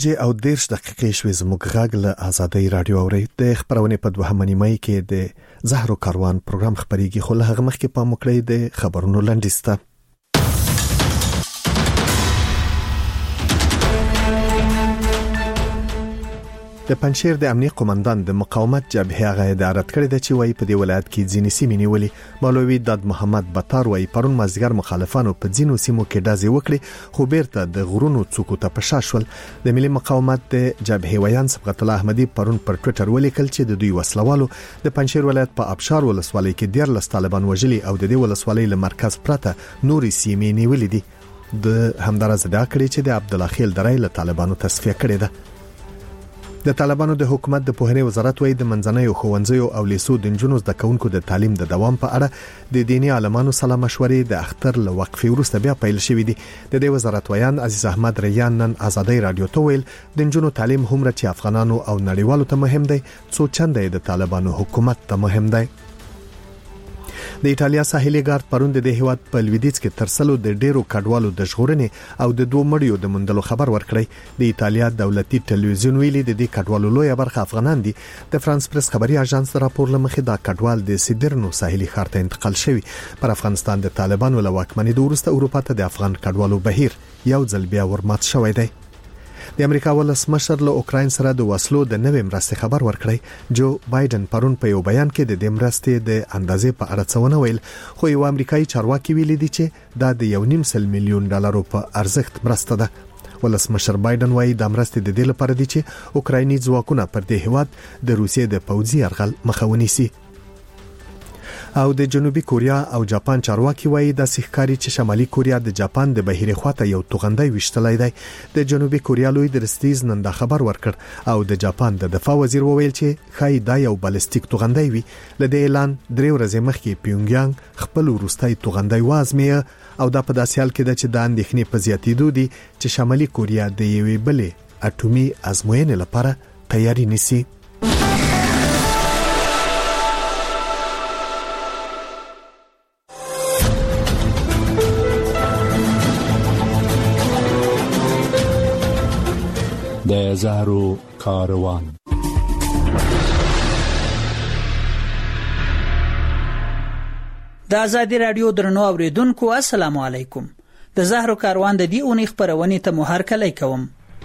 او 10 دقیقې شوې زموږ غږ له آزادۍ رادیو اوري د خبرونه په 2 نیمه کې د زهرو کاروان پروګرام خبريږي خو له هغه مخکې په مکړې د خبرونو لنډیسته. د پنځیر د امنیت قومندان د مقاومت جبهه غاړه ادارت کړی د چې وای په دی ولایت کې ځینې سیمې نیولې. مولوی داد محمد بطار وای پرون مازیګر مخالفانو په ځینو سیمو کې ډازې وکړي خو بیرته د غرونو څوکو ته پشاشول. د ملي مقاومت د جبهه ویان صبغت الله احمدی پرون پر ټوئیټر ولیکل چې د دوی وسلوالو د پنځیر ولایت په ابشار ولسوالۍ کې 14 طالبان وژلي او د دې ولسوالۍ له مرکز پرته نوري سیمې نیولې دي. د همدارس دا کړی چې د عبد الله خیل درای له طالبانو تصفیه کړی ده. د طالبانو د حکومت د پوهنې وزارت وایي د منځنیو ښوونځیو او لیسو د نجونو زده کوونکو د تعلیم د دوام په اړه د دیني عالمانو سره مشورې د اختر له وقفې وروسته بیا پیل شوې دي. د دې وزارت ویان عزیز احمد ریان نن آزادۍ رادیو ته ویل د نجونو تعلیم هومره چې افغانانو او نړیوالو ته مهم دی څو چنده د طالبانو حکومت ته مهم دی. د ایتالیا ساحلي ګارد پروند د هیواد په لویدیځ کې ترسلو د ډیرو کډوالو د ژغورنې او د دوه مړیو د موندلو خبر ورکړی. د ایتالیا دولتي ټلویزیون ویلي د دې کډوالو لوی برخه افغانان دي. د فرانس پریس خبري اژانس راپور لمخې دا کډوال د سیدرنو ساحلي ښار ته انتقال شوی. پر افغانستان د طالبانو له واکمنۍ وروسته اروپا ته د افغان کډوالو بهیر یو ځل بیا ورمات شوی دی. د امریکا ولسمشر له اوکراین سره د وسلو د نوې مرستې خبر ورکړی. جو بایدن پرون په یو بیان کې د دې مرستې د اندازې په اړه څه ونه ویل خو یو امریکایي چارواکي ویلي دی چې دا د 1.5 میلیون ډالرو په ارزښت مرسته ده. ولسمشر بایدن وایي د مرستې د دې لپاره دي چې اوکرایني ځواکونه پر دې هیواد د روسیې د پوځي یرغل مخه ونیسي. او د جنوبي کوریا او جاپان چارواکي وایي د سیخکاری چې شمالي کوریا د جاپان د بهیري خواته یو توغندۍ وشتلای دی. د جنوبي کوریا لوی درستیز نن دا خبر ورکړ او د جاپان د دفاع وزیر وویل چې خای دا یو بالستیک توغندۍ وی. لدې اعلان 3 ورځې مخکې پیونګیانګ خپل وروستۍ توغندۍ وازمه او دا په داسې حال کې د چې د اندېښنې په زیاتېدو دي چې شمالي کوریا د یوې بلې اټومي ازموینې لپاره تیاری نیسي. د زهرو کاروان. د آزادۍ رادیو درنو اوریدونکو السلام علیکم. د زهرو کاروان د دې اونۍ خبرونه ته مو هرکلی کوم.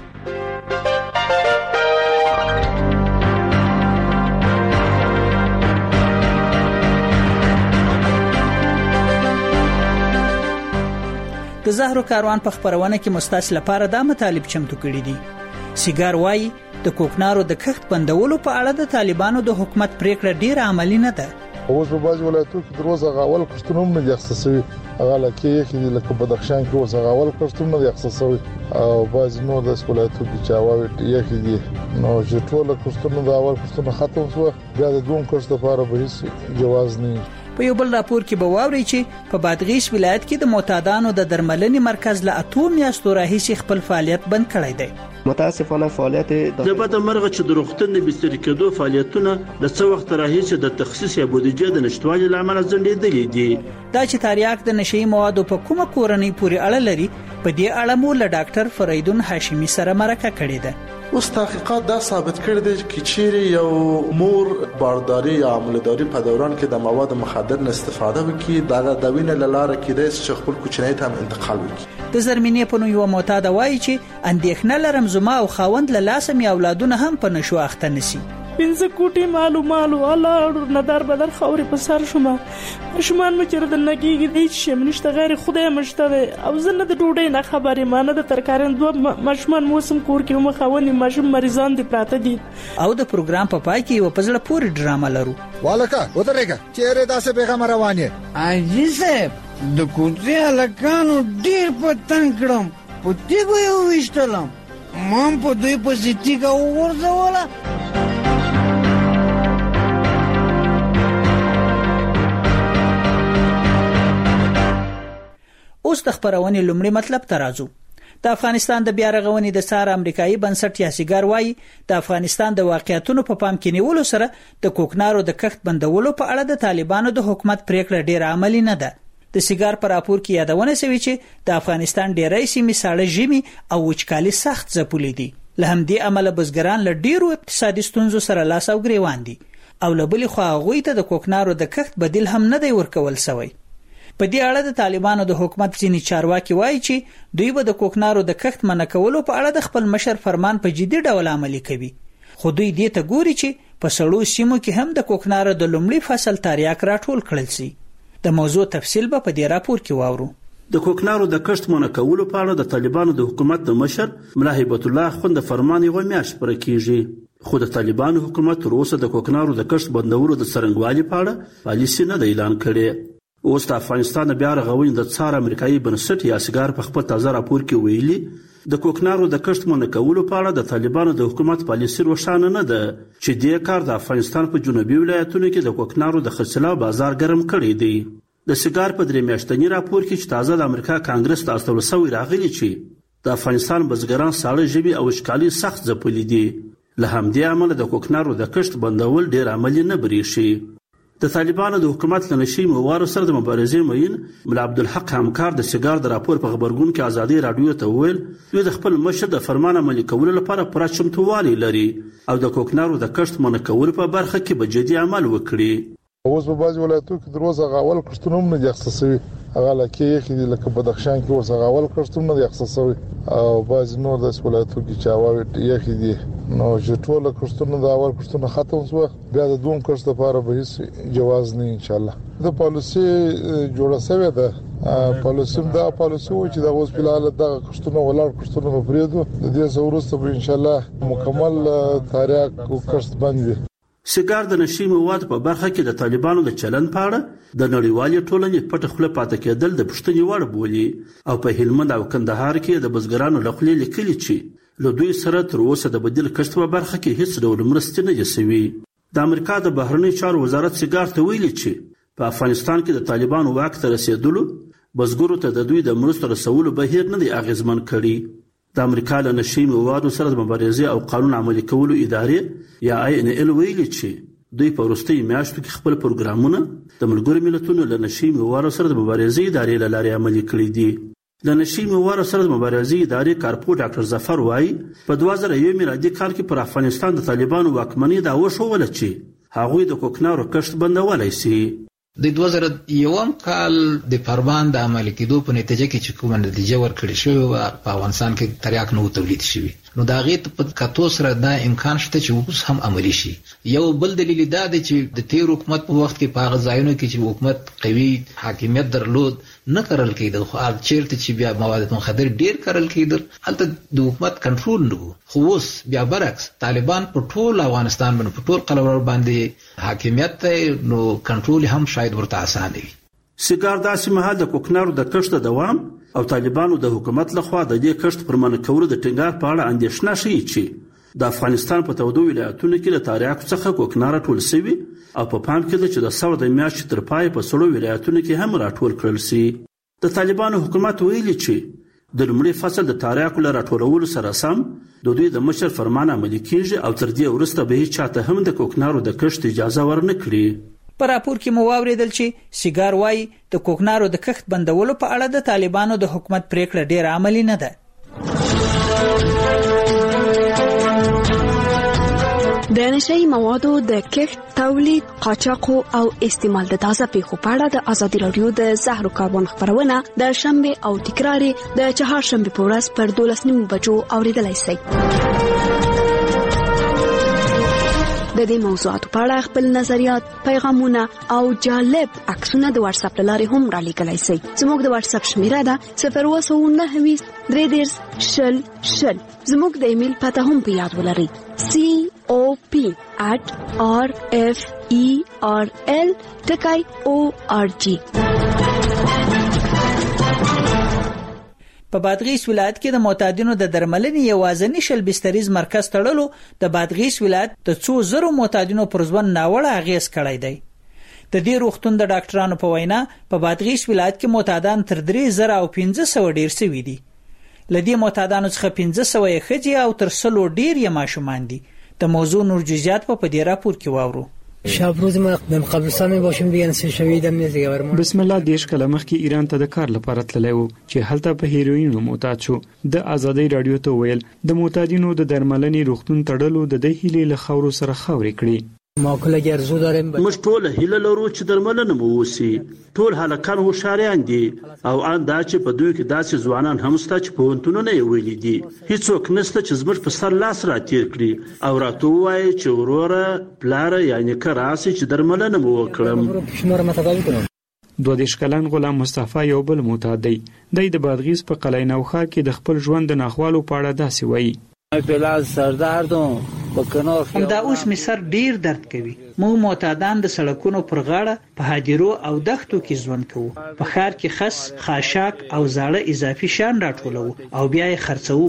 د زهرو کاروان په خبرونه کې مستاس لپاره دا مطالب چمتو کړی دي. سیګار وای د کوکنارو د کښت بندولو په اړه د طالبانو د حکومت پریکړه ډیره عملی نه ده. اوس په بعض ولایتونو کې دروازه غاول کښتونه نه دي اختصاصي هغه لکه لکه بدخشان کې اوس غاول کښتونه نه دي اختصاصي او بعض نور د ولایتونو کې چاوي یخي دي نو چې ټول کښتونه د اول کښتونه ختم شو بیا د دوم کښت لپاره به هیڅ جواز نه. په یو بل راپور کې به واوري چې په بادغیس ولایت کې د معتادانو د درملنې مرکز له 8 میاشتو راهیسې خپل فعالیت بند کړی دی. متاسفانه فعالیت د بده مرغه چې د روغتون بستر کېدو فعالیتونه د څو وخت راهیسې د تخصیص یا بودیجه د نشټوالي لامل ځنډېدلې دي. دا چې تریاک د نشئی موادو په کومه کورنۍ پورې اړه لري په دې اړه مو له ډاکټر فریدون هاشمی سره مرکه کړې ده. اوس تحقیقات دا ثابت کړی دی چې چیرې یو مور بارداری یا عملداری په دوران کې د مواد مخدر نه استفاده وکړي دا د وینې لاره کې د خپل کوچنی ته انتقال وکړي. د زرمینې په نوم یو معتاد وایي چې اندېښنه لرم زما او خاوند له لاسه مې اولادونه هم په نشو اخته نسی. پنځه کوټي مالو الله ندار بدر خوري په سر شوم شومان مچر د نګيږي د هیڅ شي منشته غیر خدای مشته او زنه د ډوډۍ نه خبرې مانه د ترکارن دوه مشمان موسم کور کې هم خوونی مشم مریضان دي پراته دي. او د پروګرام په پای کې یو پزړه پوری ډراما لرو. والکه ودرېګه چیرې داسې پیغام روانه اجي صاحب د کوټه لکانو ډیر پتن کړم پتی به یو وشتلم مام په دوی په سټیګه ورځوله. اوس د خبرونې لومړی مطلب ترازو. د افغانستان د بیا رغونې د سار امریکایي بنسټ یاسیګار وایي د افغانستان د واقعیتونو په پام کې نیولو سره د کوکنارو د کښت بندولو په اړه د طالبانو د حکومت پریکړه ډیره عملی نه ده. د سیګار پر راپور کې یادونه شوی چې د افغانستان ډیری سیمې ساړه ژمي او وچکالي سخت ځپلې دي. له همدې امله بزګران له ډیرو اقتصادي ستونزو سره لاس او ګریوان دي او له بلې خوا هغوی ته د کوکنارو د کښت بدیل هم نه دی ورکول سوی. په دې اړه د طالبانو د حکومت ځینې چارواکي وایي چې دوی به د کوکنارو د کښت منع کولو په اړه د خپل مشر فرمان په جدي ډول عملي کوي، خو دوی دې ته ګوري چې په سړو سیمو کې هم د کوکنارو د لومړي فصل تریاک راټول کړل شي. د موضوع تفصیل به په دې راپور کې واورو. د کوکنارو د کښت منع کولو په اړه د طالبانو د حکومت د مشر ملا هیبت الله خوند فرمان یو میاشت پر کېږي، خو د طالبانو حکومت تر اوسه د کوکنارو د کښت بندولو د څرنګوالي په اړه پالیسي نه اعلان کړي. اوس د افغانستان بیا رغونې د څار امریکایي بنسټ یاسګار په خپل تازه راپور کې ویلي د کوکنارو د کښت منع کولو په اړه د طالبانو د حکومت پالیسي روښانه نه ده چې دې کار د افغانستان په جنوبي ولایتونو کې د کوکنارو د خرڅلاو بازار ګرم کړی دی. د سیګار په درې میاشتني راپور کې چې تازه د امریکا کانګرس ته استول شوی راغلی چې د افغانستان بزګران ساړه ژبي او اشکالي سخت ځپلي دي، له همدې امله د کوکنارو د کښت بندول ډیر عملي نه بریښي. د طالبانو د حکومت له نشي موارو سره د مبارزې مین ملا عبدالحق همکار د سیګار د راپور په خبرګون کې ازادي رادیو ته وویل دوی د خپل مشر د فرمان عملي کولو لپاره پوره چمتووالی لري او د کوکنارو د کښت منع کولو په برخه کې به جدي عمل وکړي. اوس په بعض ولایتونو کې دروازه غاول کښتونه هم نه دي اختصاصي، هغه لکه یې لکه بدخشان کې ورڅ غاول کښتونه نه دي اختصاصي او بعض نور د ولایتونو کې چاواوي یې دي. نو چې ټول کښتونه د اول کښتونه ختم شو بیا د دوم کښت لپاره به هیڅ جواز نه ان شاء الله. د پالیسي جوړه شوې ده، پالیسي دا پالیسي و چې د اوس په حال د کښتونه ولر کښتونه په پریدو د دې ضرورت به ان شاء الله مکمل تاریخ او کښت باندې. سیګار د نشي مواد په برخه کې د طالبانو د چلن په اړه د نړیوالې ټولنې پټ خوله پاتې کېدل د پښتني وړ بولي او په هلمند او کندهار کې د بزګرانو لخوا لیکلي چې له دوی سره تر اوسه د بدیل کښت په برخه کې هیڅ ډول مرستې نه جسوي. د امریکا د بهرنی چارو وزارت سیګار ته ویلي چې په افغانستان کې د طالبانو واک ته رسیدلو بزګرو ته د دوی د مرستو رسولو بهیر نه دی اغیزمن کړي. د امریکا له نشي موادو سره د مبارزې او قانون عملي کولو ادارې یا INL ویلي چې دوی په وروستي میاشتو کې خپل پروګرامونه د ملګرو ملتونو له نشي موادو سره د مبارزې ادارې له لارې عملي کړي دي. د نشي موادو سره د مبارزې ادارې کارپو ډاکټر ظفر وایي په 2001 میلادي کال کې پر افغانستان د طالبانو واکمنۍ دا وښوله چې هغوی د کوکنارو کښت بندولای شي. د 2001 کال د فرمان د عملي کېدو په نتیجه کې چې کومه نتیجه ورکړې شوې په افغانستان کې تریاک نو تولید شوی، نو دا غي په کتو سره دا امکان شته چې اوس هم عملی شي. یو بل دلیل دا دی چې د تیر حکومت په وخت کې په غځایونو کې چې حکومت قوي حاکمیت درلود نه کرل کېدل، خو چیرته چې بیا مواد مخدر ډیر کرل کېدل هلته د حکومت کنټرول نه. خو اوس بیا برعکس طالبان په ټول افغانستان باندې په ټول قلمرو باندې حاکمیت ته نو کنټرول هم شاید ورته آسان وي. سیګار داسې مهال د کوکنارو د کښت دوام او طالبانو د حکومت لخوا د دې کښت پر منع کولو د ټینګار په اړه اندېښنه شي چې د افغانستان په تودو ولایتونو کې له تاریاکو څخه کوکنار ټول شوي او په پام کې ده چې د ثور د میاشتې تر پای په سړو ولایتونو کې هم راټول کړل شي. د طالبانو حکومت ویلي چې د لومړي فصل د تاریاکو له راټولولو سره سم د دوی د مشر فرمان عملي کیږي او تر دې وروسته به هیڅ چاته هم د کوکنارو د کښت اجازه ورنه کړي. په راپور کې مو واوریدل چې سیګار وایي د کوکنارو د کښت بندولو په اړه د طالبانو د حکومت پریکړه ډیر عملي نه ده. د نشئی موادو د کښت، تولید، قاچاق او استعمال د تازه پیښو په اړه د ازادي رادیو د زهر کاربن خبرونه د شنبه او تکرار د چهارشنبه په ورځ پر 12:30 بجو اوریدلای شئ. د دې موضوعاتو په اړه خپل نظریات، پیغامونه او جالب عکسونه د واتس اپ لارې هم را لیږلای شئ. زموږ د واتس اپ شمیره ده 029 3 0 زموږ د ایمیل پته هم په یاد ولرئ cop@referl.org. په بادغیس ولایت کې د معتادینو د درملنې یوازینی شل بستریز مرکز تړلو د بادغیس ولایت د 200 معتادینو پر ژوند ناوړه اغیز کړی دی. د دې روغتون د ډاکټرانو په وینا په بادغیس ولایت کې معتادان تر 3500 ډیر شوي دي. لدې معتادانو څخه 500 ښځې او تر 100 ډیر یې ماشومان دي. د موضوع نور جزئیات په دې راپور کې واورو. شب روز ما قبرستان می باشیم دیگه نسل شویدم نیست دیگه. بسم الله دیش کلمخ کې ایران ته د کار لپاره تللی و چې هلته په هیروین معتاد شو. د آزادۍ رادیو ته ویل د معتادینو د درملنې روغتون تړلو د دې هیلې له خاورو سره خاورې کړي. ما کله ګرځو دارم موږ ټول هیله لرو چې درملنه مو وسی. ټول هلکان هوښیاران دي او ان دا چې په دوی کې داسې ځوانان هم شته چې پوهنتونونه یې ویلي دي. هیڅوک نشته چې زموږ په سر لاس راتیر کړي او راته ووایي چې وروره پلاره یا نیکه راسي چې درملنه مو وکړم. 22 کلن غلام مصطفی یو بل معتاد دی. د بادغیس په قلعه نوخا کې د خپل ژوند د ناخوالو په اړه داسې وایي. پلاس سردردم همدا اوس می سر ډیر درد کوي. موږ معتادان د سړکونو پر غاړه په هدیرو او دښتو کې ژوند کوو. په ښار کې خس، خاشاک او زاړه اضافي شان راټولو او بیا یې خرڅوو.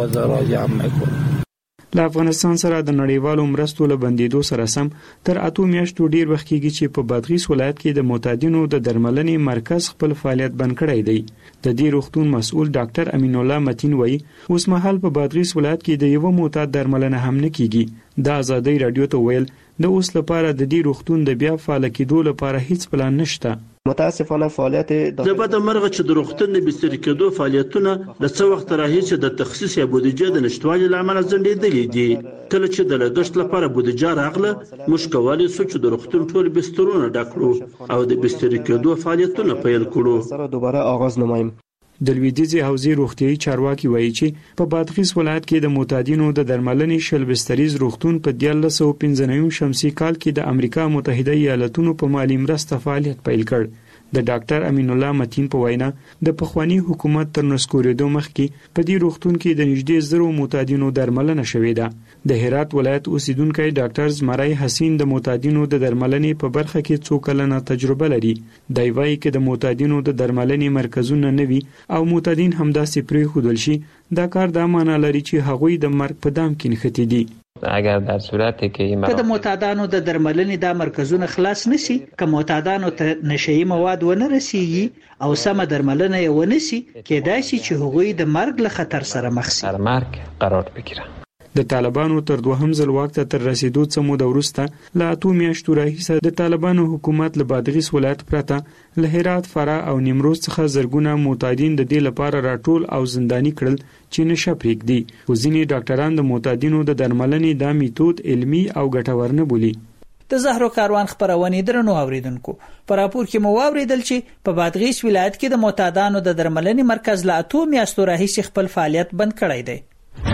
له افغانستان سره د نړیوالو مرستو له بندیدو سره سم تر 8 میاشتو ډیر وخت کېږي چې په بادغیس ولایت کې د معتادینو د درملنې مرکز خپل فعالیت بند کړی دی. د دې روغتون مسؤل ډاکټر امین الله متین وایي اوس مهال په بادغیس ولایت کې د یو معتاد درملنه هم نه کیږي. د آزادۍ رادیو ته ویل د اوس لپاره د دې روغتون د بیا فعال کېدو لپاره هیڅ پلان نشته. متاسفانه فعالیت د بد مرغه چې د روغتون د بستر کېدو فعالیتونه د څو وخت راهیسې د تخصیص یا بودیجه د نشټوالي لامل ځنډېدلې دي. کله چې د لګښت لپاره بودیجه راغله موږ کولی شو چې د روغتون ټول بسترونه ډک کړو او د بستر کېدو فعالیتونه پیل کړو. سره دوباره آغاز نمایم. د لویدیځي حوزې روغتیايي چارواکي وایي چې په بادغیس ولایت کې د معتادینو د درملنې شل بستریز روغتون په 1995 شمسي کال کې د امریکا متحده ایالاتونو په مالی مرسته فعالیت پیل کړ. د ډاکټر امین الله متین په وینا د پخوانی حکومت تر نسکورېدو مخکې په دې روغتون کې د نږدې 100 معتادینو درملنه شوې ده. د هرات ولایت اوسیدونکو ډاکټر زمرای حسین د معتادینو د درملنې په برخه کې څو کلنه تجربه لري. دی وایي چې د معتادینو د درملنې مرکزونه نوي او معتادین همداسې پرېښودل شي دا کار دا معنی لري چې هغوی د مرګ په دام کې نښتي دي. اگر در صورتی که د معتادانو د درملنې دا مرکزونه خلاص نشي که معتادانو ته نشئی مواد ونه رسیږي او سم درملنه یې ونشي کېدای شي چې هغوی د مرګ له خطر سره مخ شي. در مرګ قرار بگیره. د طالبانو تر دوهم ځل واک ته تر رسیدو څه موده وروسته له 8 میاشتو راهیسه د طالبانو حکومت له بادغیس ولایت پرته له هرات، فراه او نیمروز څخه زرګونه معتادین د دې لپاره راټول او زنداني کړل چې نشه پرېږدي. خو ځینې ډاکټران د معتادینو د درملنې دا میتود علمي او ګټور نه بولي. د زهرو کاروان خبرونه درنو اوریدونکو پر راپور کې مو اوریدل چې په بادغیس ولایت کې د معتادانو د درملنې مرکز له 8 میاشتو راهیسه خپل فعالیت بند کړی دی.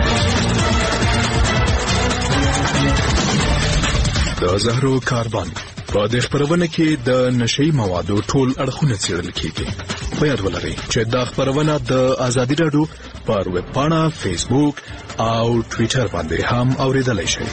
د زهرو کاروان په دې خبرونه کې د نشئی موادو ټول اړخونه څېړل کیږي. په یاد ولرئ چې دا خبرونه د آزادۍ رادیو پر ویب پاڼه، فیسبوک او ټوئیټر باندې هم اوریدلای شئ.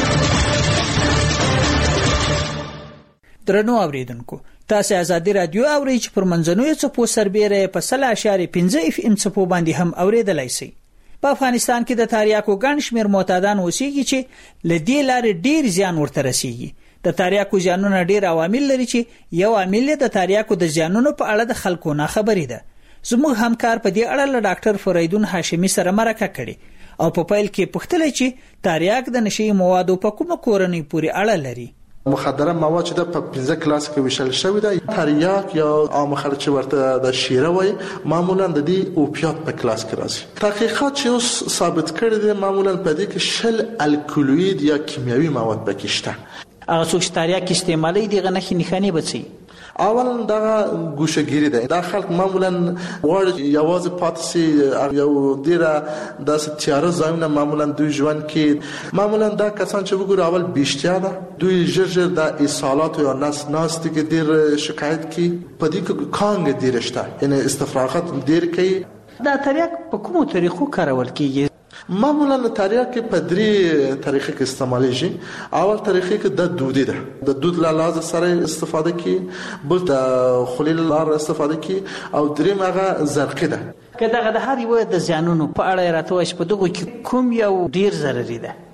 درنو اوریدونکو تاسو آزادۍ رادیو اورئ چې پر منځنوي څپو سربېره په 0.5 FM څپو باندې هم اوریدلای شئ. په افغانستان کې د تاریاکو ګڼ شمېر معتادان اوسېږي چې له دې لارې ډیر زیان ورته رسیږي. د تاریاکو زیانونه ډیر عوامل لري چې یو عامل د تاریاکو د زیانونو په اړه د خلکو نه خبرې ده. زموږ همکار په دې اړه له ډاکټر فریدون هاشمي سره مرکه کړې او په پیل کې پوښتنه چې تاریاک د نشئی موادو په کومه کورنۍ پورې اړه لري. مخدره مواد چې د 15 کلاس کې وشل شوی دی، تریاک یا عام خلک چې ورته د شیره وای معمولا د دې اوپیات په کلاس کې راځي. تحقیقات چې اوس ثابت کړي دي معمولا په دې کې شل الکولوید یا کیمیاوي مواد پکې شته. هغه څوک چې تریاک استعمالي دي غنه نښانې بچي. اولا دا ګوشګيري ده. دا خلک معمولا ورته یوازې پاتسي یو ډیره د ستیاره ځایونه معمولا دوی ژوند کې معمولا دا کسان چې وګوري اول بیشتیا ده دوی ژر د اصالات یا ناس کې ډیر شکایت کوي. په دې کې کانګ ډیر شته یعنی استفراغات ډیر کوي. دا تریاک په کومو طریقو کارول کیږي؟ معمولا تریاک په درې طریقې کې استعمالېږي. اول طریقې کې د دودي ده، د دود له لارې سره استفاده کی، بل د خلیل لارې استفاده کی او دریم هغه زرقي ده. که دغه د هر یو د زیانونو په اړه راته وایي په دغه کې کوم یو ډیر ضرري ده؟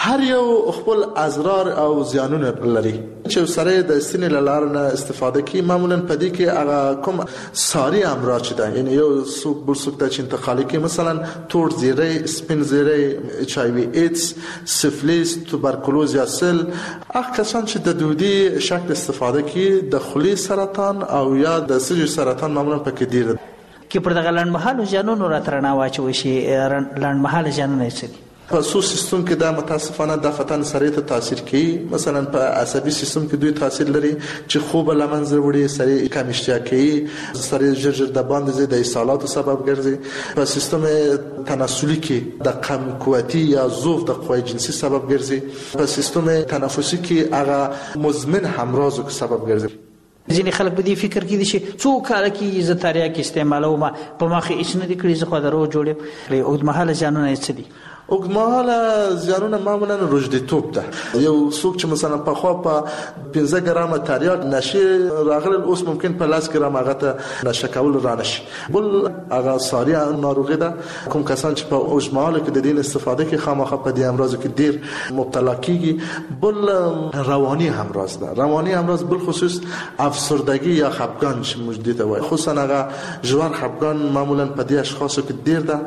هر یو خپل اضرار او زیانونه لري. چې سره د سینې لار نه استفاده کی معمولا پدې کې هغه کوم ساری امراض ده، یعنی یو څوک بل څوک ته چې انتقالي کې مثلا تور زیره، سپین زیره، اچ آی وی ایدز، سفلیس، توبرکلوز یا سل. هغه کسان چې د دودي شکل استفاده کی د خولي سرطان او یا د سږي سرطان معمولا پکې ډیر کې پر دغه لنډمهاله ژوندونو راترنا واچوي شي. لنډمهاله ژوندونه څه په سو سیستم کې دا متاسفانه د فتن سره ته تاثیر کوي. مثلا په عصبي سیستم کې دوی تاثیر لري چې خوب لمنځه وړي، سره کم اشتها کوي، سره ژر د باندې د اسهالاتو سبب ګرځي. په سیستم تناسلي کې د کم قوتي یا ضعف د قوی جنسي سبب ګرځي. په سیستم تنفسي کې هغه مزمن همراضو سبب ګرځي. ځینې خلک په دې فکر کې دي چې څو کال کې زه تریاک استعمالوم په مخه هیڅ نه دي کړی، زه خو درو جوړم. اوږدمهاله ژوندونه څه دي؟ اوږدمهاله زیانونه معمولا روږديتوب ده. یو څوک چې مثلا په خوا په 15 ګرامه تریاک نشه راغلی، اوس ممکن په 10 ګرام هغه ته نشه کول رانشي. بل هغه ساری ناروغي ده. کوم کسان چې په اوږدمهاله کې د دین استفاده کوي خامخا په دې امراض کې ډیر مبتلا کیږي. بل رواني امراض ده. رواني امراض بل خصوص افسردگی یا خفګان چې موجود دي، خصوصا هغه ژور خفګان معمولا په دې اشخاصو کې ډیر ده.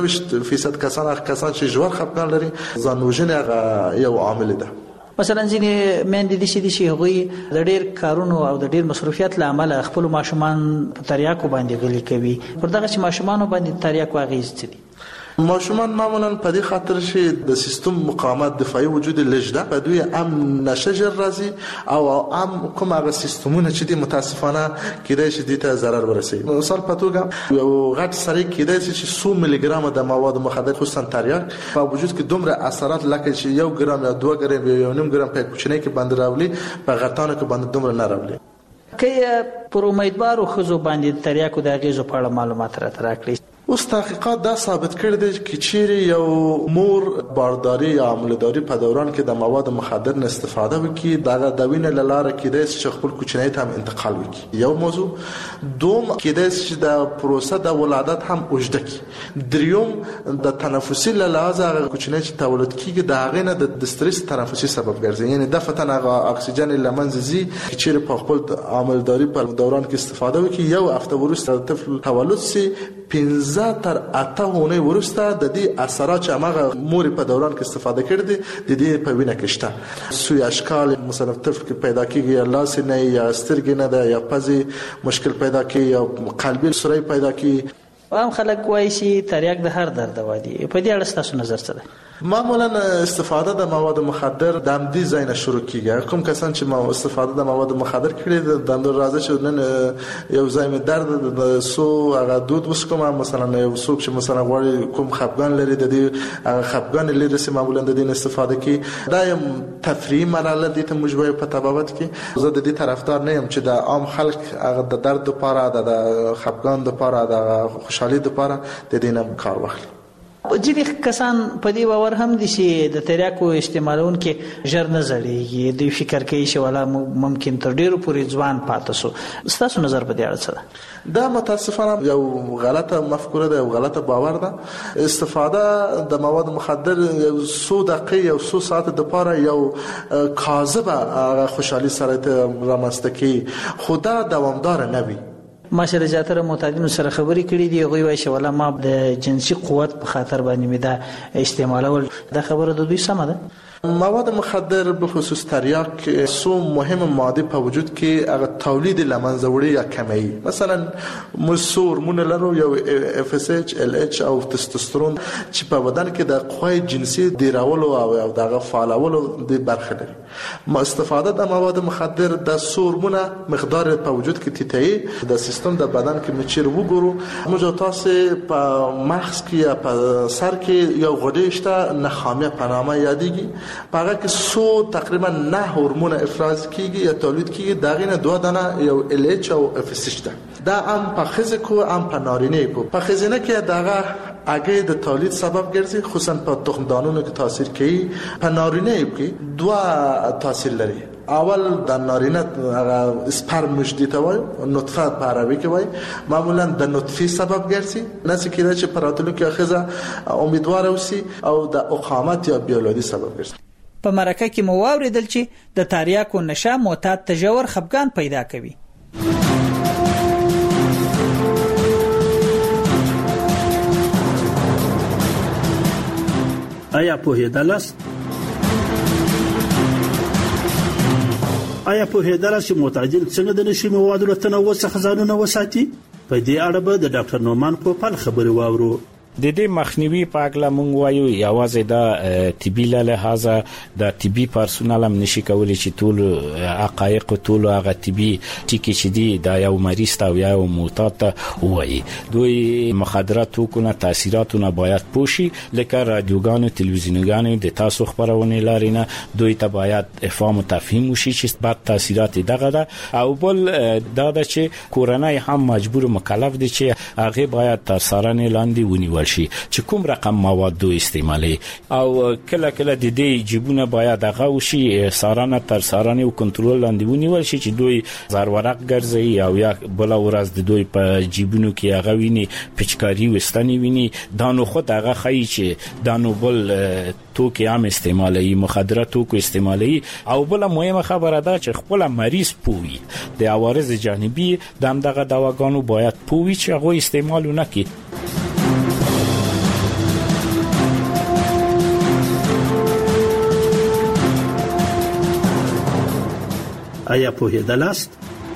15% کسان چې ژور خفګان لري ځان وژنې یو عامل ده. مثلا ځینې میندې چې هغوی د ډېر کارونو او د ډېر مصروفیت له امله خپل ماشومان په تریاکو باندې غلي کوي. پر دغه چې ماشومانو باندې تریاکو اغېز څه دي؟ ماشومان معمولا په دې خاطر چې د سیستم مقاومت دفاعي وجود لږ ده، په دوی ام نشه ژر راځي او ام کوم هغه سیستمونه چې د متاسفانه کېدای شي د ته ضرر ورسوي. مثال په توګه یو غټ سړی کېدای شي چې 100 ملي ګرام د مواد مخدر خصوصا تریاک په وجود کې دومره اثرات لکه چې 1 ګرام یا 2 ګرام یا 1.5 ګرام په کوچنۍ کې باندې راولي، په غټانو کې باندې دومره نه راولي. که پر امیدوارو ښځو باندې تریاکو د اغېزو په اړه معلومات راکړئ. اوس تحقیقات دا ثابت کړي دي چې چیرې یو مور بارداری یا حمله‌داری په دوران کې د مواد مخدر نه استفاده وکړي، دا د وینې له لارې کېدای شي چې خپل کوچنی ته هم انتقال وکړي. یو موضوع. دوم کېدای شي چې د پروسه د ولادت هم اوږده کړي. دریوم د تنفسي له لحاظه هغه کوچنی چې تولد کېږي د هغې نه د استرس تنفسي سبب ګرځي، یعنی دفعتاً هغه اکسیجن له منځه ځي. چیرې په خپل حمله‌داری په دوران کې استفاده وکړي، یو هفته وروسته د طفل تولد سي 15 تر 8 هونه ورسته د دې اثرات چې هغه مور په دوران کې استفاده کړې دي د دې په وینه کې شته. سوی اشکال مثلا طفل کې پیدا کیږي، یا لاس نه یا سترګې نه ده یا پزې مشکل پیدا کیږي یا قلبي سوري پیدا کیږي. عام خلک وایي چې تریاک د هر درد دوا دی. په دې اړه تاسو نظر څه ده؟ معمولا استفاده د مواد مخدر د همدې ځای نه شروع کیږي. کوم کسان چې استفاده د مواد مخدر کړي د اندر راځي چې نن یو ځای می درد د سو هغه دود وسکم، مثلا یو څوک چې مثلا غواړي کوم خفګان لري د دې خفګان لري چې معمولا د دې استفاده کوي. دا یم تفریحي مرحله دي ته مجبور په تبابت کې. زه د دې طرفدار نه یم چې د عام خلک هغه د درد لپاره د خفګان لپاره د خوشحالي لپاره د دې نه کار واخلي. ځینې کسان په دې باور هم دي چې د تریاکو استعمالونکي ژر نه زړېږي. دوی فکر کوي چې ولا ممکن تر ډیرو پورې ځوان پاتې سو. ستاسو نظر په دې اړه څه ده؟ دا متاسفانه یو غلطه مفکوره ده، یو غلطه باور ده. استفاده د مواد مخدر یو 100 دقیقې یا 100 ساعت د لپاره یو کاذبه خوشحالي سره رامنځته کوي، خو دا دوامدار نه وي. ما سره زیاتره معتادینو سره خبرې کړې دي، هغوی وایي چې ولا ما د جنسي قوت په خاطر باندې مې دا استعمالول. دا خبره د دوی سمه ده؟ مواد مخدر بخصوص تریاک سو مهم ماده په وجود کې هغه تولید لمنځوړي یا کمی. مثلا مسور مون لرو یو FSH LH او تستوسترون چې په بدن کې د قوی جنسي دیراولو او دغه فعالولو د برخه لري. ما استفاده د مواد مخدر د سورمونه مقدار په وجود کې تیتای د سیستم د بدن کې مچیر وګورو. موږ تاسو په مغز کې یا په سر کې یو غوډه شته نخامه په نامه یادېږي. پاګه کې سو تقریبا 9 هورمون افراز کیږي یا تولید کیږي. داغه نه 2 دانه یو LH او FSH ده. دا ام په خزه کو ام په نارینه کو. په خزینه کې داغه اگه د تولید سبب ګرځي، خصوصا په تخم دانونو کې تاثیر کوي. په نارینه کې 2 تاثیر لري. اول د نارینه سپرم مشدی ته وای نطفه په عربي کې وای معمولا د نطفه سبب ګرځي نس کېده چې پراتلو کې اخیزه امیدوار اوسي او د اقامت یا بیولوژي سبب ګرځي. په مرکه کې مو واوریدل چې د تریاکو نشه معتاد ته ژور خفګان پیدا کوي. آیا پوهیدلاست چې معتادین څنګه د نشي موادو له تنوع څخه ځانونه وساتي؟ په دې اړه به د ډاکټر نومان پوپل خبري واورو. د دې مخنیوي په اړه مونږ وایو یوازې د طبي لحاظه د طبي پرسونل هم نشي کولای چې ټول حقایق ټول هغه طبي ټکي چې دي د یو مریض ته یو معتاد ته وایي. دوی مخدرات توکونه تاثیراتونه باید پوشي لکه رادیوګانو تلویزیونګانو د تاسو خبرونه لارینه دوی ته باید افهام او تفهیم وشي چې بد تاثیرات دغه ده او بل دا چې کورنۍ هم مجبور مکلف دي چې هغه باید تر څارنې لاندې ونیول شي چې کوم رقم مواد دوی استعمالي او کله کله د دې جیبونه باید هغه وشي څارنه تر څارنې او کنټرول لاندې ونیول شي چې دوی زرورق ګرځي او یا بل ورځ د دوی په جیبونو کې هغه ویني پچکاری وستنی ویني دا نو خود هغه خی چې دا نو بل توکي عام استعمالي مخدرات توکو استعمالي او بل مهمه خبره ده چې خپل مریض پوي د عوارض جانبي دغه دواګانو باید پوي چې هغه استعمال نه کړي. آیا پوهیدلاست؟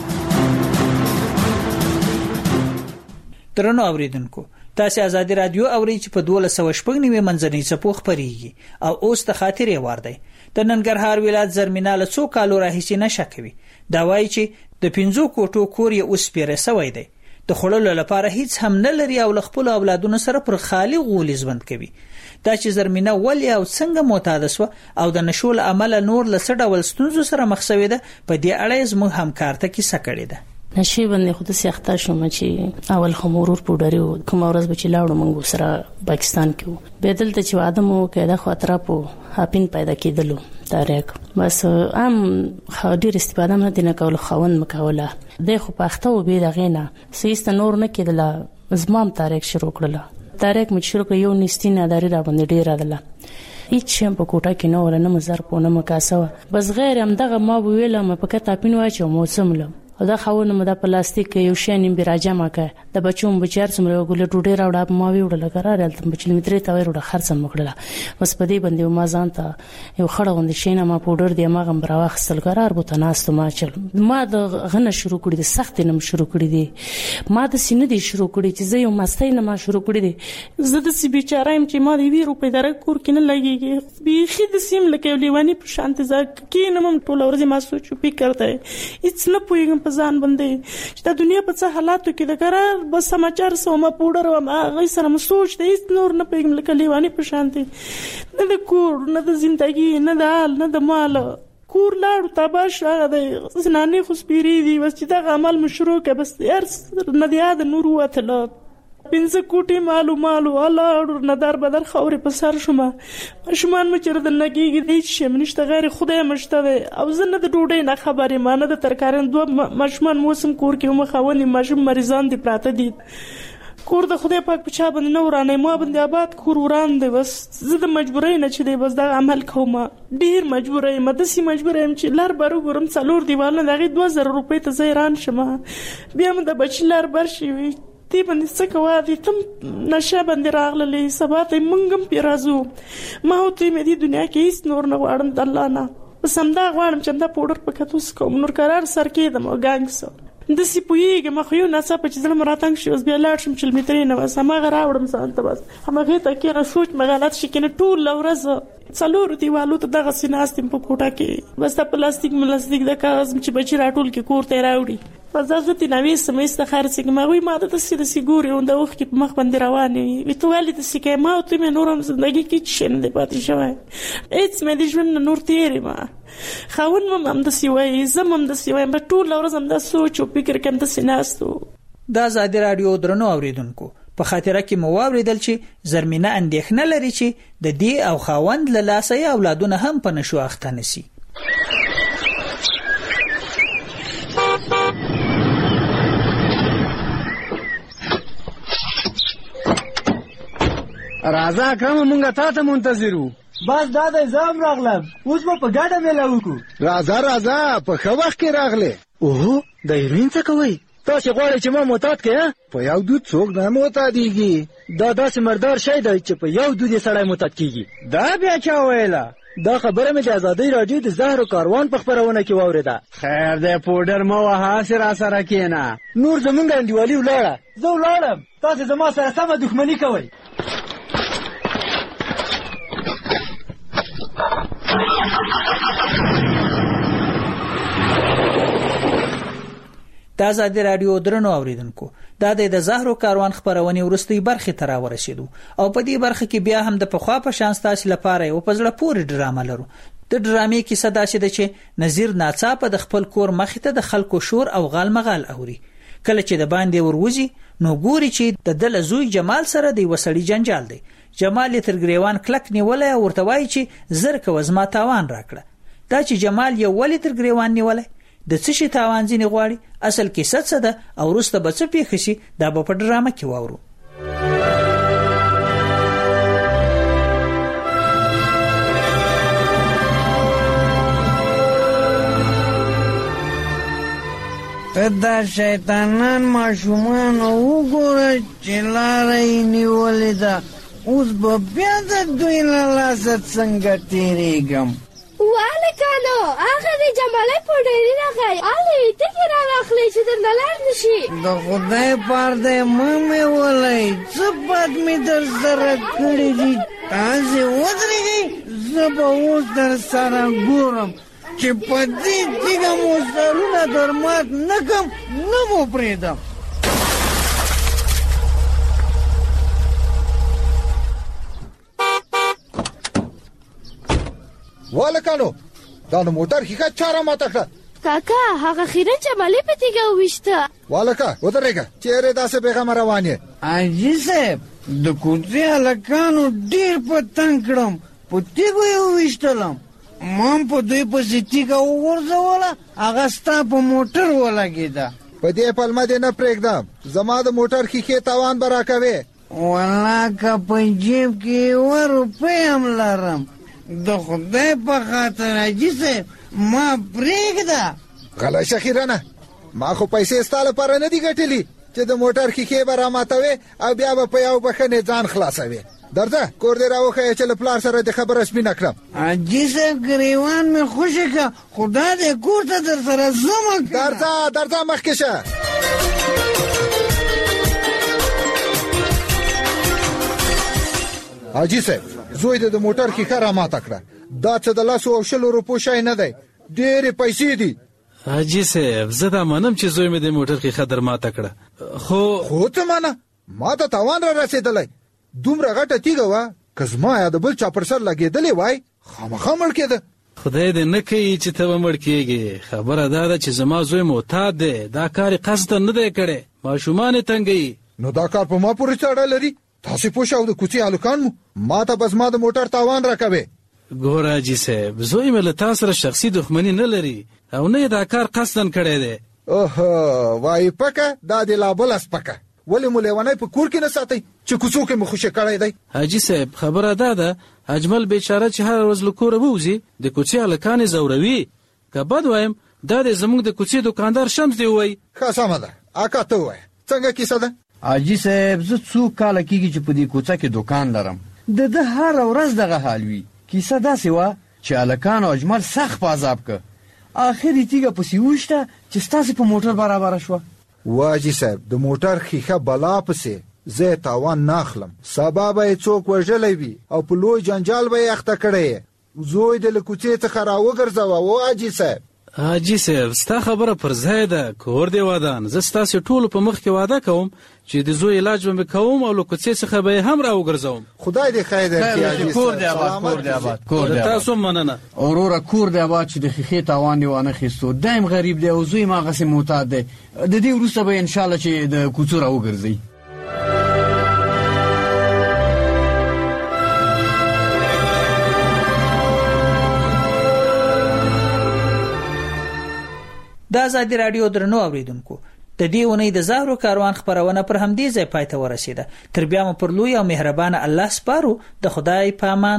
درنو اوریدونکو تاسو آزادی رادیو اورئ چې په 1290 منځنۍ څپو خبريږي او اوس ته خاطر یې واردی د ننګرهار ولایت زرمینال څو کالو راهیسې نشه کوي. دا وایي چې د 15 کوټو کور یې اوس پیره سوی دی د خړلو لپاره هیڅ هم نه لري او خپل اولادونو سره پر خالی غولي ژوند کوي. دا چې زرمینه ولې او څنګه معتاد شو او د نشول عمل نور لسړ ډول ستونزو سره مخ شوی ده په دې اړه زموږ همکار ته کیسه کړې ده. نشي باندې خود سي اخته شوم چې اول خمورور پودریو کوم ورځ به چې لاړو موږ سره پاکستان کې بدل ته چې واده مو کېده خو اطرافو هاپین پیدا کېدلو تاریخ بس ام ډیر استفاده نه دینه کول خوند مکوله د خو پخته و به دغه نه سیست نور نه کېدله زمام تاریخ شروع کړله تاریخ مې شروع کړ یو نستینه داري را باندې ډیر راځله هیڅ هم په کوټه کې نو ورنه مزر پونه مکاسو بس غیر هم دغه ما ویله مې په کته پین واچو موسم له دا خاونه مده پلاستیک یو شین به راجمه کا د بچوم بچار سمره ګل ټوډه راوړه ما ویوړل قرار تم بچل متري تا ویوړه خرڅم مکړه بس په دې باندې ما ځانته یو خړه وند شینه ما پودر دی ما غم براوخ سل قرار بو تناست ما چل ما د غنه شروع کړی د سخت نم شروع کړی دی ما د سینې دی شروع کړی چې زه یو مستای نه ما شروع کړی دی زه د سی بیچارایم چې ما دی 20 روپے در کور کې نه لګیږي بیخي د سیم لکه لیوانی په شانت ځکه کې نه مم ټول ورځ ما سوچو پی کرتا ہے اټس نه پویګم په ځان باندې چې د دنیا په څه حالاتو کې د قرار بس سماچار سوما پودر و ما غي سره مسوچ د هیڅ نور نه پیګم لکه لیوانی په شانتي نه د کور نه د ژوندۍ نه د حال نه د مال کور لاړ تباش هغه د زنانه خو سپیری دی بس چې دا عمل مشروع کې بس هر نه دی د نور وته 15 کوټي مالو الله ندار بدر خوري په سر شوما مشمان مچره د نګيږي د هیڅ شي منشته غیر خدای مشته او زنه د ډوډۍ نه خبره مانه د ترکارن دوه مشمان موسم کور کې مخاوني مشم مریضان دي پراته دي کور د خدای پاک په چا باندې نه ورانه ما باندې آباد کور وران دی بس زه د مجبورۍ نه چې دی بس دا عمل کوم ډیر مجبورۍ مدسي مجبورۍ چې لار بارو ګورم څلور دیوال نه دغه 2000 روپۍ ته زیران شمه بیا م د بچلار برشي وي تی باندې څه کوي دي تم نشه باندې راغلې سبا ته منګم پیرازو ما هو ته مې دي دنیا کې هیڅ نور نه غواړم د الله نه بس هم دا غواړم چې دا پودر په کتوس کوم نور قرار سر کې د مګانګسو د سی پویګه مخیو ناسا په چې زلم راتنګ شي اوس بیا لاړ شم چې مترې نه وس ما غراوړم سانته بس همغه ته کې را سوچ مغالات شي کنه ټول لورز څلور دیوالو ته دغه سیناستم په کوټه کې بس د پلاستیک د کاغذ چې بچی راټول کې کور ته راوړي بس ځکه تی نوې سمېست خرڅ کې ما وی ما د سید سیګوري او د وخت په مخ باندې روانې وي ته ولې د سکه ما او ته مې نورم زندګي کې شین دی پاتې شوی اېڅ مې د ژوند نور تیری ما خاون مم د سیوي زمم د سیوي په ټول ورځ هم د سوچ او فکر کوم د سیناستو دا آزادی رادیو درنو اوریدونکو په خاطر کې مو واوریدل چې زرمینه اندېښنه لري چې د دې او خاوند له لاسه اولادونه هم په نشو اخته نشي راځه اکرم مونږه تا ته منتظر وو. بس دا د زام راغلم، اوس به په ګډه میله وکړو. راځه په ښه وخت کې راغلې. اوه د هیروین څه کوئ؟ تاسې غواړئ چې ما معتاد کړې؟ په یو دود څوک نه معتادېږي. دا داسې مردار شی دی چې په یو دود یې سړی معتاد کېږي. دا بیا چا ویله؟ دا خبره مې د ازادۍ راډیو د زهرو کاروان په خپرونه کې واورېده. خیر دی پوډر مه وهه، هسې راسره کښېنه. نور زمونږ انډیوالي ولاړه، زه ولاړم، تاسې زما سره سمه دښمني کوئ. د ازادي راډیو درنو اوریدونکو، دا د زهرو کاروان خبرونې وروستۍ برخې ته راورسېدو او په دې برخه کې بیا هم د پخوا په شان ستاسو لپاره یو په زړه پورې ډرامه لرو. د ډرامې کیسه داسې ده چې نذیر ناڅاپه د خپل کور مخې ته د خلکو شور او غالمغال اوري. کله چې د باندې وروځي نو ګوري چې د دل زوی جمال سره د وسړي جنجال دی. جمال تر ګریوان کلک نیولای او ورته وایي چې زر کو زما تاوان راکړه. دا چې جمال یو ولی تر ګریوان نیولای د څه شي تاوان ځینې غواړي، اصل کیسه څه ده او وروسته به څه پیښ شي، دا به په ډرامه کې واورو. ته دا شیطانان ماشومان وګوره چې لاره یې نیولې ده، اوس به بیا د دوی له لاسه څنګه تېرېږم. والکانو هغه د جمالي پوډري راغی، علي ټکی را واخلې چې درنه لاړ نشي. د خدای پار دی مه مې ولئ، څه بد مې در سره کړي دي. تاسې ودرېږئ، زه به اوس در سره ګورم چې په دې تیږه مو سرونه در مات نه کړم، نه مو پرېږدم. والکانو دا نو موټر ښیښه چا راماته کړه؟ کاکا هغه خیرن جمالي په تیږه وویشته. والکه ودرېږه، چېرې داسې بېغمه روان یې؟ حاجي صاحب د کوڅې هلکانو ډېر په تنګ کړم، په تیږو یې وویشتلم. ما هم په دوی پسې تیږه وغورځوله، هغه ستا په موټر ولګېده. په دې پلمه دې نه پرېږدم، زما د موټر ښیښې تاوان به راکوې. والله که په جیب کې یوه روپۍ هم لرم، د خدای په خاطر حاجي صاحب ما پرېږده. غلی شه خیرنه، ما خو پیسې ستا لپاره نه دي ګټلي چې د موټر ښیښې به راماتوې او بیا به په یو بښنې ځان خلاصوې. درځه کور دې راوښیه چې له پلار سره د خبره سپینه کړم. حاجي صاحب ګریوان مې خوشې کړه، خدا دې کور ته در سره زمه کړه. درځه مخکې شه. حاجي صاحب زوی د موټر ښیښه راماته کړه، دا څه د 100 روپو شی نه دی، ډېرې پیسې دي. حاجي صاحب زه دا منم چې زوی مې د موټر ښیښه در ماته کړه، خو ته منه؟ ما ته تاوان را رسېدلی، دومره غټه تیږه وه، که زما یا د بل چا پر سر لګېدلې وای خامخا مړ کېده. خدای دې نه کوي چې ته به مړ کېږې. خبره دا ده چې زما زوی معتاد دی، دا کار یې قصداً نه دی کړی، ماشومان یې تنګوي. نو دا کار په ما پورې څه اړه لري؟ تاسې پوه شئ او د کوڅې هلکان مو ما ته بس ما د موټر تاوان راکوي. ګوره حاجي صاحب زوی مې له تا سره شخصي دښمني نه لري او نه یې دا کار قصداً کړی دی. اوهو وای پکه دا د لا بله سپکه، ولې مو لیونی په کور کې نه ساتئ چې کوڅو کې مو خوشې کړی دی؟ حاجي صاحب خبره دا ده اجمل بیچاره چې هره ورځ له کوره ووځي د کوڅې هلکان یې ځوروي. که بد وایم دا د زموږ د کوڅې دوکاندار شمس دی ووایي. ښه سمه ده، اکا ته ووایه څنګه کیسه ده؟ حاجي صاحب زه څو کاله کېږي چې په دې کوڅه کې دوکان لرم، د هره ورځ دغه حال وي. کیسه داسې وه چې هلکانو اجمل سخت په عذاب که، آخر یې تیږه پسې وویشته چې ستاسې په موټر برابره شوه. واجی صاحب د موټر ښیښه بلا پسې زه تاوان نه اخلم، سبا به یې څوک وژلی وي او په لوی جنجال به یې اخته کړی یې. زوی دې له کوڅې څخه راوګرځوه واجی صاحب. حاجي صاحب ستا خبره پر ځای ده، کور دې ودان، زه ستاسې ټولو په مخ کې واده کوم چې د زوی علاج به مې کوم او له کوڅې څخه به یې هم راوګرځوم. خدای دې خیر درکړي. کور دې آباد، کور دې آباد، کور دې آباد. تاسو مننه وروره، کور دې آباد چې د ښیښې تاوان دې وانه خیستو. دایم غریب دی او زوی م هغسې معتاد دی، د دې وروسته به انشاءالله چې د کوڅو راوګرځئ. د ازادي راډیو درنو اوریدونکو، د د دې اونۍ د زهرو کاروان خبرونه پر همدې ځای پای ته ورسیده. تر بیا مو پر لوی او مهربان الله سپارو. د خدای په امان.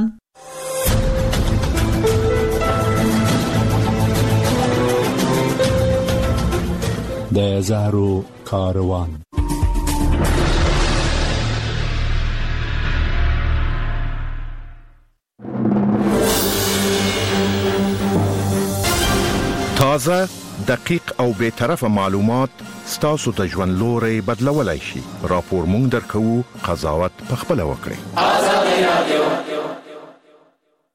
د زهرو کاروان. تازه، دقیق او بے طرفه معلومات ستاسو ته ژوند لوري بدلولای شي. راپور مونږ درکو، قضاوت په خپل وکړئ.